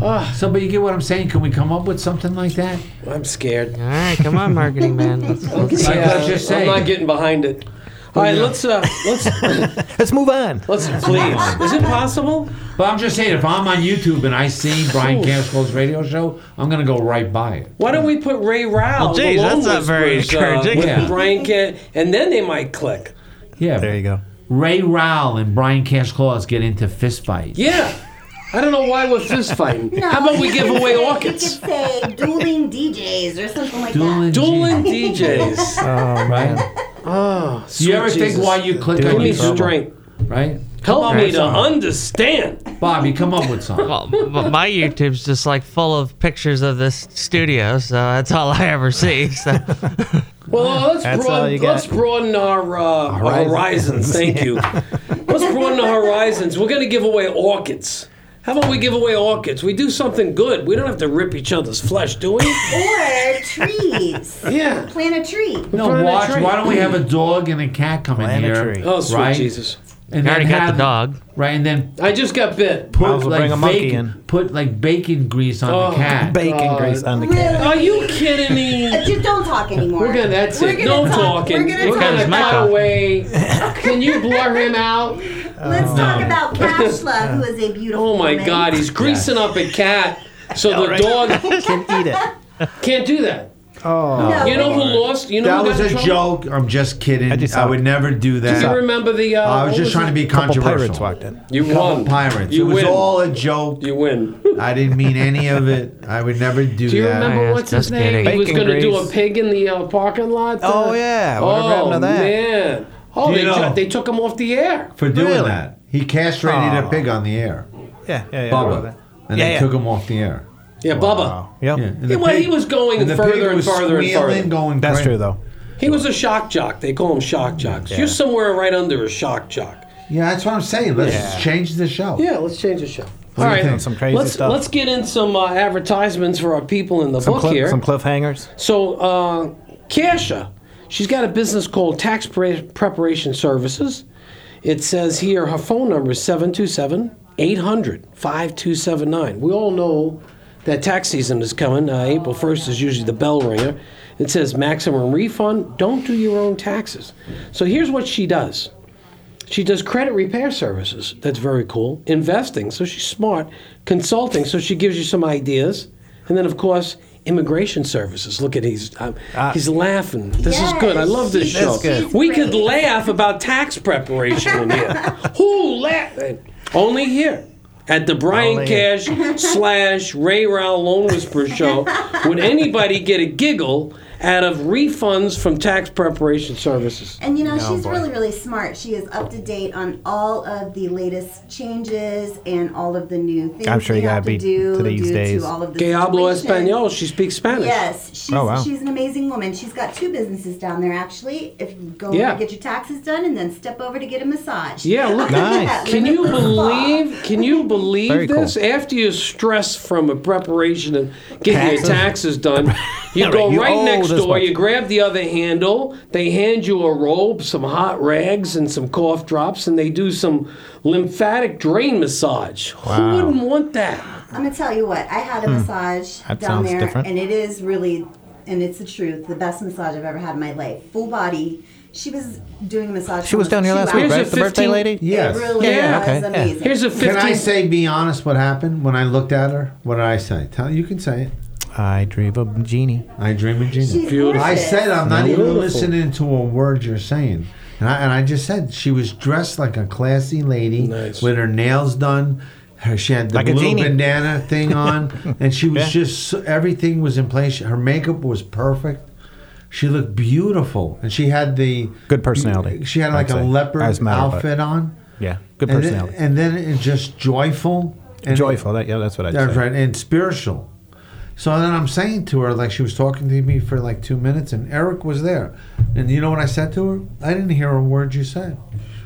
So, but you get what I'm saying? Can we come up with something like that? I'm scared. All right, come on, marketing man. Let's, let's, Like, Yeah, let's just say. I'm not getting behind it. All right, let's uh, let's Let's move on. let's please. Is it possible? But I'm just saying, if I'm on YouTube and I see Brian Cashflow's radio show, I'm going to go right by it. Why don't we put Ray Rowell? Well, geez, the that's Lone not very Whispers, encouraging. Uh, with Yeah. Brian Can, and then they might click. Yeah. There you go. Ray Rowell and Brian Cashclaws get into fist fights. Yeah. I don't know why we're fist fighting. No, How about we you give could away say- orchids? You could say dueling D Js or something like Dueling that. Dueling D Js. Oh, Right? Oh, Do you ever sweet think Jesus. why you click Give Give on me your phone? strength. Right? Help up me with to something. understand. Bobby, come up with something. well, m- my YouTube's just like full of pictures of this studio, so that's all I ever see. So. Well, uh, let's, That's all broaden, you got. let's broaden our, uh, our Horizons. horizons. Thank you. Let's broaden our horizons. We're going to give away orchids. How about we give away orchids? We do something good. We don't have to rip each other's flesh, do we? Or trees. Yeah. Plant a tree. No, Plant a watch. tree. Why don't we have a dog and a cat come in Plant a here? tree. Oh, sweet right? Jesus. And I already then got have- the dog. Right, and then I just got bit. put Might as well like bring a monkey bacon, in. put like bacon grease on Oh, the cat. Bacon God. grease on the Really? cat. Are you kidding me? Uh, Just don't talk anymore. We're gonna. That's We're it. gonna No talk- talking. We're gonna We're talk gonna about- cut away. Can you blur him out? Let's talk about Kashla, who is a beautiful Oh my woman. God, he's greasing up a cat, so the right. dog Can eat it. can't do that. Oh. No, You know who wait. lost? You know That who was got a in trouble? joke. I'm just kidding. I I, just saw would it. never do that. Do you remember the? Uh, I was what just trying to be Couple controversial. pirates walked in. You Couple won. pirates. You it was win. all a joke. You win. I didn't mean any of it. I would never do, Do you that. remember Yes, what's his just name? kidding. He was Bacon going to do a grease. pig in the uh, parking lot. Oh, uh, yeah. Whatever oh happened to that? man. Oh, Do they, you know- ju- they took him off the air. For doing Really? that, he castrated Aw. a pig on the air, Yeah, yeah, yeah. I remember Bubba, that. and Yeah, they yeah. took him off the air. Yeah, Bubba. Wow. Yep. Yeah, and Yeah, the well, pig- he was going and the further pig and was further and squealing, further. Going That's crazy. true, though. He was a shock jock. They call him shock jocks. You're somewhere right under a shock jock. Yeah, that's what I'm saying. Let's Yeah. change the show. Yeah, let's change the show. What All do you right, think? Some crazy let's stuff. let's get in some uh, advertisements for our people in the Some, book cliff, here. some cliffhangers. So, uh, Kasha, she's got a business called Tax Pre- Preparation Services. It says here her phone number is seven two seven, eight hundred, five two seven nine. We all know that tax season is coming. Uh, April first is usually the bell ringer. It says maximum refund. Don't do your own taxes. So here's what she does. She does credit repair services. That's very cool. Investing, so she's smart. Consulting, so she gives you some ideas. And then, of course, immigration services. Look at he's uh, Ah. he's laughing. This is good. I love this Yes, show. she's- she's We could great. laugh about tax preparation in here. Who laugh? Only here. At the Brian Only Cash slash Ray Rowell Lone Whisperer show, would anybody get a giggle out of refunds from tax preparation services? And you know, No, she's boy. really, really smart. She is up to date on all of the latest changes and all of the new things I'm sure we you have gotta to be do to these due days. to all of the Que hablo situation. español. She speaks Spanish. Yes, she's, Oh, wow. she's an amazing woman. She's got two businesses down there, actually. If you go Yeah. over to get your taxes done and then step over to get a massage. Yeah, look Nice. at that. Can you Limit the believe? Can you believe Very cool. this? After you stress from a preparation and getting your Taxes. taxes done, you Yeah, go right. You right owe next this door. much. You grab the other handle. They hand you a robe, some hot rags, and some cough drops, and they do some lymphatic drain massage. Who Wow. wouldn't want that? I'm gonna tell you what. I had a massage Hmm. That down sounds there, different. and it is really, and it's the truth, the best massage I've ever had in my life. Full body. She was doing a massage. She for was almost down here two last week, hours. Here's right? a The birthday fifteen lady? Yes. It really Yeah, was okay, yeah. amazing. Here's a Can fifteen. I say, be honest, what happened when I looked at her? What did I say? Tell you can say it. I dream of a genie. I dream of Gina. She's Beautiful. I gorgeous. said I'm not even Beautiful. listening to a word you're saying. And I, and I just said she was dressed like a classy lady Nice. with her nails done. Her, she had the Like a blue genie. bandana thing on, and she was Yeah. just so- everything was in place. Her makeup was perfect. She looked beautiful, and she had the Good personality, She had like I'd a say. leopard As a matter of outfit on. Yeah, good And personality. then, and then it just joyful and Joyful. That, yeah, that's what I'd That's say. right, and spiritual. So then I'm saying to her, like she was talking to me for like two minutes, and Eric was there. And you know what I said to her? I didn't hear a word you said.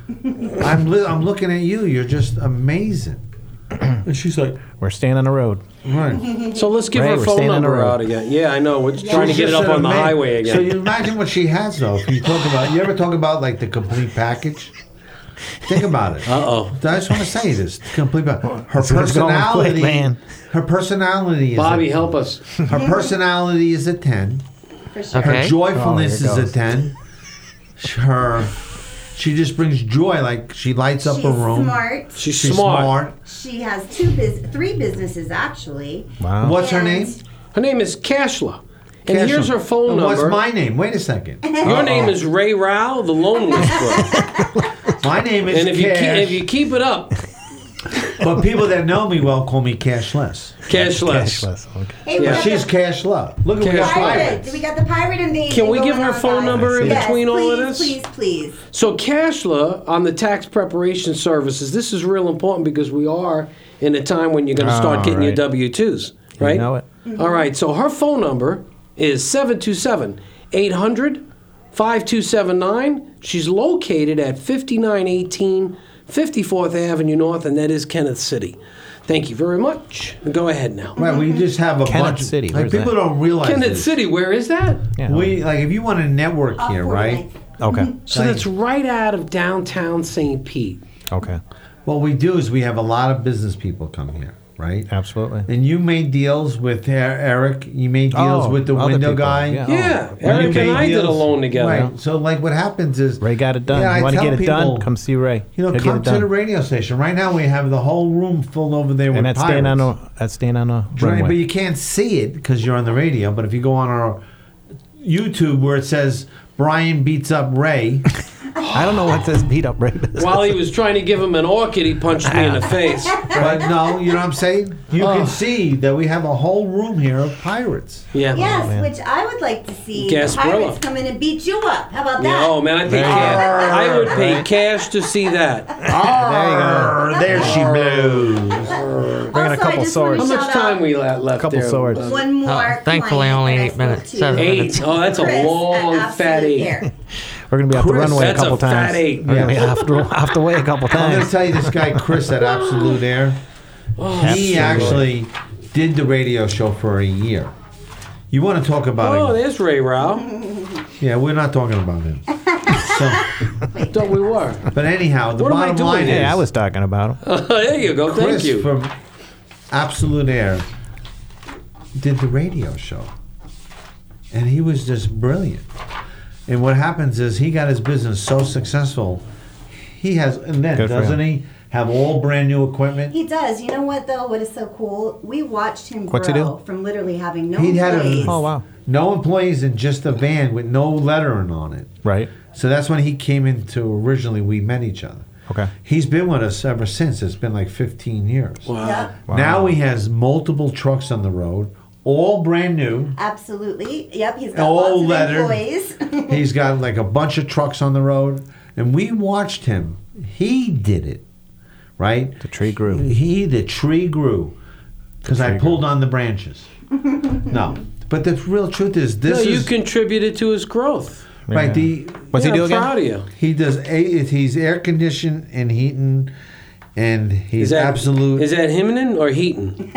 I'm li- I'm looking at you. You're just amazing. And she's like, We're staying on the road. right. So let's give Ray, her we're phone staying on the number road. out again. Yeah, I know. We're trying to She's get it just up an on the ama- highway again. So you imagine what she has though. If you talk about, you ever talk about like the complete package? Think about it. Uh oh. I just want to say this. Complete. Her It's going personality, quick, man. her personality is Bobby, a, help us. her personality is a ten. For sure. Okay. Her joyfulness Oh, here it is a ten. Her, she just brings joy. Like she lights up She's a room. smart. She's, She's smart. smart. She has two bus- three businesses actually. Wow. What's her And name? Her name is Cashla. And Cashel. here's her phone And number. What's my name? Wait a second. Your name is Ray Rao, the Lone Whisperer. My name is and if you, keep, Cash. if you keep it up, But people that know me well call me Cashless. cashless. Cashless. Okay. Hey, we Yeah. got She's the Cashless. Look at we got Cash- pirate. pirates. We got the pirate invasion. Can we give going her on, phone guys. number in Yes, between all of please, this? Please, please. So Cashla on the tax preparation services, this is real important because we are in a time when you're going to start All getting your right. W two's, right? You know it. All right, so her phone number is seven two seven, eight hundred, five two seven nine. She's located at fifty-nine eighteen fifty-fourth Avenue North, and that is Kenneth City. Thank you very much. Go ahead now. Right, we just have a Kenneth bunch. City, Like where's people that? don't realize Kenneth this. City, where is that? Yeah. We like if you want to network Off here, right? forty-ninth. Okay. So that's right out of downtown Saint Pete. Okay. What we do is we have a lot of business people come here, right? Absolutely. And you made deals with E- Eric. You made deals Oh, with the other window people, guy. yeah. Yeah, When you Eric made and I did a deals- loan together. Right. So like what happens is Ray got it done. Yeah, I you want to tell get it people, done? Come see Ray. You know, He'll come get it to done. the radio station. Right now we have the whole room filled over there with And that's pirates. staying on a that's staying on a Right, runway. but you can't see it because you're on the radio. But if you go on our YouTube where it says Brian beats up Ray, I don't know what this beat up Ray is. While he was trying to give him an orchid, he punched me in the face. but no, you know what I'm saying? You Oh. can see that we have a whole room here of pirates. Yeah. Yes, which I would like to see Gasparilla. the pirates come in and beat you up. How about Yeah, that? oh man, I pay There you cash. go. I would pay cash to see that. Arr, there she blows. Bringing a Also, I couple just wanna swords. How much shout time out we le- left Couple there? swords. Uh, One more. Oh, thankfully client only that I eight spoke minutes, to. seven Eight. minutes. Oh, that's a Chris at long Absolute fat eight. Air. We're gonna be off the Chris, runway a that's a couple fat times. eight. We're gonna be off the, off the way a couple I'm going to times. tell you this guy, Chris at Absolute Air. He Absolute. actually did the radio show for a year. You want to talk about Oh, it? there's Ray Rao. Yeah, we're not talking about him. So, Thought we were. but anyhow, the What am I bottom doing line here? is Hey, I was talking about him. There you go. Thank Chris you. from Absolute Air did the radio show, and he was just brilliant. And what happens is he got his business so successful. He has, and then Good for doesn't him. he have all brand new equipment? He does. You know what though? What is so cool? We watched him What's he grow do? from literally having no He had a- employees. Oh wow. No employees and just a van with no lettering on it. Right. So that's when he came into originally we met each other. Okay. He's been with us ever since. It's been like fifteen years. Yeah, Now he has multiple trucks on the road, all brand new. absolutely. Yep, he's got All lots of leather. employees. He's got like a bunch of trucks on the road, and we watched him. He did it, right? The tree grew. He the tree grew because I tree pulled on the branches. No, but the real truth is No, this you is contributed to his growth. right. The What's Yeah, he do I'm again? proud of you. he does a he's air conditioned and heating, and he's Is that absolute. Is that Himinen or Heaton?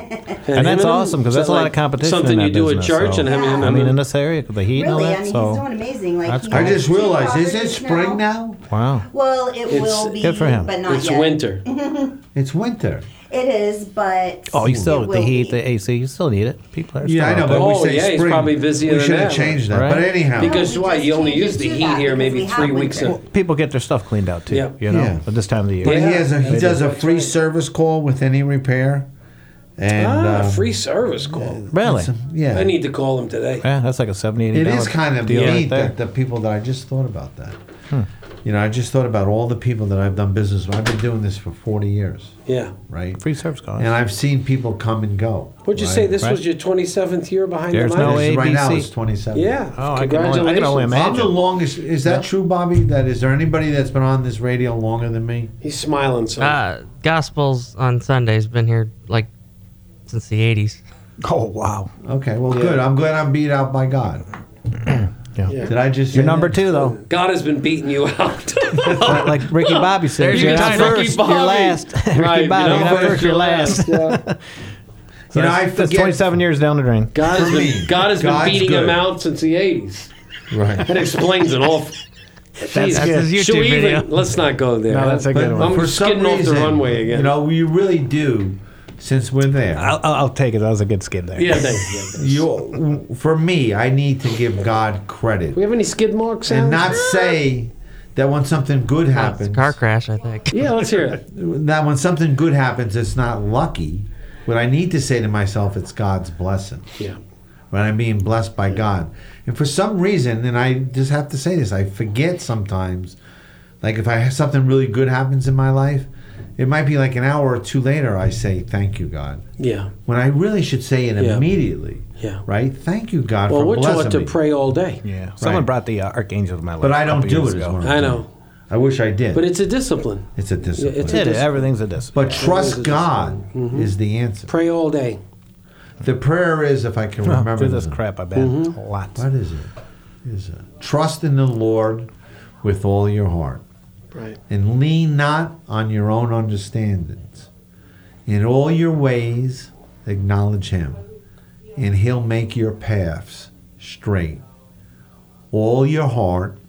And that's awesome because that's a lot of competition. Something in you that do at business, church so. and having. I mean, in this area, the heat and all Really, I that. mean, so he's doing amazing. Like That's he I has just two realized, is it properties spring now? wow. Well, it It's- will be, good for him. but not it's yet. winter. It's winter. It is, but Oh, you it still the will heat, be. the A C, you still need it. People are Yeah, I still know, out but there. we Oh, say yeah, he's spring. probably busier We than should have that. changed that. Right. But anyhow, Because we why? just You only changed use it the to heat that here because maybe we three have weeks winter. in. People get their stuff cleaned out too. Yeah. You know, Yeah. at this time of the year. but he Yeah. has a he They does do. a free service call with any repair, and Ah, um, free service call. Really? yeah, I need to call him today. Yeah, that's like a seventy, eighty it dollar is kind of deal neat right there. that the people that I just thought about that. You know, I just thought about all the people that I've done business with. I've been doing this for forty years, Yeah. right? Free service call. And I've seen people come and go. Would you right? say this Right. was your twenty-seventh year behind There's the no mic? way- This- right now A B C. it's twenty-seven. Yeah. Oh, I can only- I can Congratulations. only imagine. I'm the longest. Is that true, Bobby? That is there anybody that's been on this radio longer than me? He's smiling. So. Uh, Gospels on Sundays been here like since the eighties. Oh wow. Okay, well, good. I'm glad I'm beat out by God. Yeah. Yeah. Did I just? You're say number that? two though. God has been beating you out. like, like Ricky Bobby said, There's you're your not title. first, Ricky you're Bobby. last. Ricky Right, Bobby, you're not first, you're last. Yeah. You know, I That's forget. twenty-seven years down the drain. God has For been, me, God has been God's beating good. him out since the eighties. Right. That explains it all. That's good. his YouTube Should we video. even, let's not go there. No, that's a good But one. I'm for some skidding off the reason, runway again. You know, we really do, since we're there. I'll, I'll I'll take it. That was a good skid there. Yeah, thank you. Yeah, thanks. You, for me, I need to give God credit we have any skid mark sounds? and not say that when something good It's a happens, car crash, I think. Yeah, let's hear it. that when something good happens, it's not lucky. What I need to say to myself, it's God's blessing. Yeah. When I'm being blessed by God. And for some reason, and I just have to say this, I forget sometimes, like if I have something really good happens in my life, it might be like an hour or two later, I say, thank you, God. Yeah. When I really should say it Yeah. immediately. Yeah. Right? Thank you, God, Well, for we're blessing taught to me. pray all day. Yeah. Someone Right. brought the uh, archangel of my life. But I a don't couple do years it, is ago. what I'm I saying. know. I wish I did. But it's a discipline. it's a discipline. Yeah, it's a It is. discipline. Everything's a discipline. but trust Everything's a God discipline. is the answer. Pray all day. The prayer is, if I can Oh, remember through this the- crap, I've been a lot. What is it? Is it? Trust in the Lord with all your heart. Right. And lean not on your own understandings. In all your ways, acknowledge him, and he'll make your paths straight. All your heart,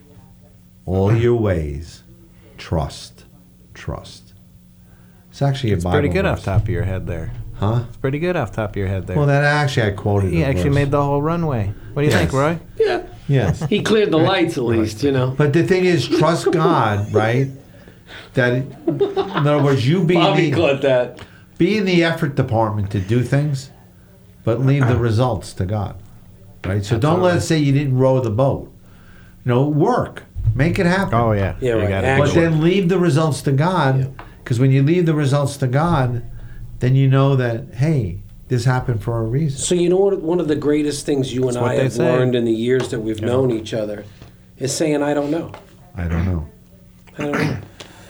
all your ways, trust, trust. It's actually a It's Bible pretty good verse. off top of your head there. Huh? It's pretty good off top of your head there. Well, that actually I quoted. he a actually verse. made the whole runway. What do you Yes. think, Roy? Yeah. Yes. He cleared the lights at least, you know. But the thing is, trust God, right? That, in other words, you be Bobby the, caught that. be in the effort department to do things, but leave the results to God, right? So don't let us say you didn't row the boat. You know, work, make it happen. Oh, yeah. Yeah, You right. gotta Action. But then leave the results to God, because when you leave the results to God, then you know that, hey, this happened for a reason. So you know what? One of the greatest things you and That's what I they have say. learned in the years that we've known each other is saying, "I don't know. I don't know. I don't know."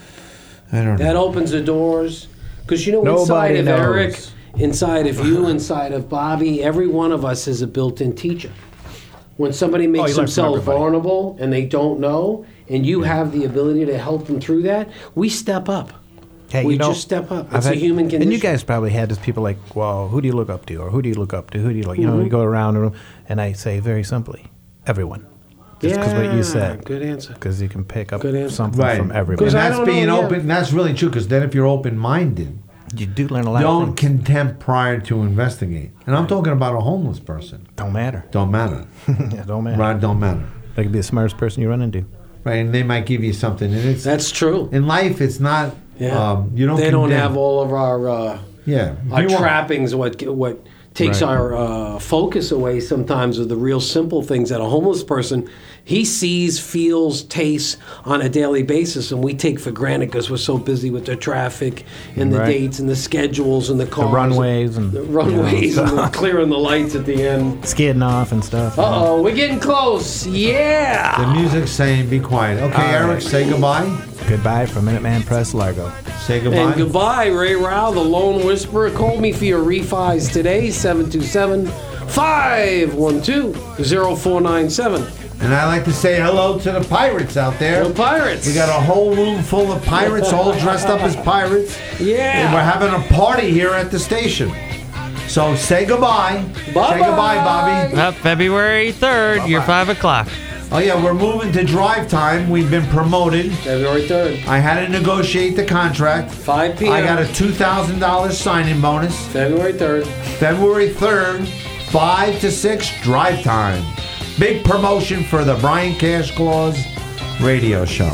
I don't That know. opens the doors, because you know, Nobody inside of knows. Eric, inside of you, inside of Bobby, every one of us is a built-in teacher. When somebody makes Oh, you learn from themselves everybody. vulnerable and they don't know, and you have the ability to help them through that, we step up. Hey, we you know, just step up. I've It's a had- human condition. And you guys probably had this people like, well, who do you look up to? Or who do you look up to? Who do you like? You know, Mm-hmm. you go around the room, and I say very simply, everyone. Just because what you said. Good answer. Because you can pick up Good answer. something Right. from And everybody. Because I that's don't being know, yeah. open. That's really true, because then if you're open-minded, You do learn a lot don't of things. contempt prior to investigate. And I'm talking about a homeless person. Don't matter. Don't matter. Yeah, don't matter. Right? Don't matter. They could be the smartest person you run into. Right? And they might give you something. And it's That's true. in life. It's not. Yeah. Um, you don't. They don't condemn. have all of our uh, Yeah. our You want- trappings. What what takes Right. our uh, focus away sometimes of the real simple things that a homeless person he sees, feels, tastes on a daily basis, and we take for granted because we're so busy with the traffic and the Right. dates and the schedules and the cars, runways and, the you know, runways and the stuff. clearing the lights at the end. Skidding off and stuff. Uh oh, we're getting close. Yeah. The music's saying, "Be quiet." Okay, All Eric, right. say goodbye. Goodbye from Minuteman Press Largo. Say goodbye. And goodbye, Ray Rao, the lone whisperer. Call me for your refis today, seven two seven, five one two, zero four nine seven. And I like to say hello to the pirates out there. The pirates. We got a whole room full of pirates, all dressed up as pirates. Yeah. And we're having a party here at the station. So say goodbye. Bye-bye. Say goodbye, Bobby. Up February third, you're five o'clock. Oh yeah, we're moving to drive time. We've been promoted. February third, I had to negotiate the contract. five p.m. I got a two thousand dollars signing bonus. February third. February third, five to six, drive time. Big promotion for the Brian Cash Claus radio show.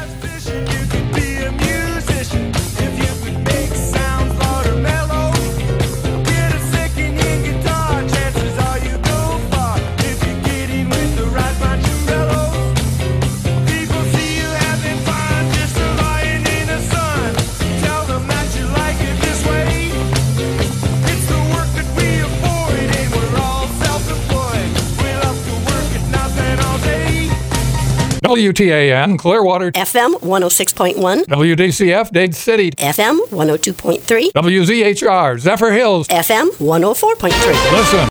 W T A N, Clearwater. F M one oh six point one. W D C F, Dade City. F M one oh two point three. W Z H R, Zephyr Hills. F M one oh four point three. Listen.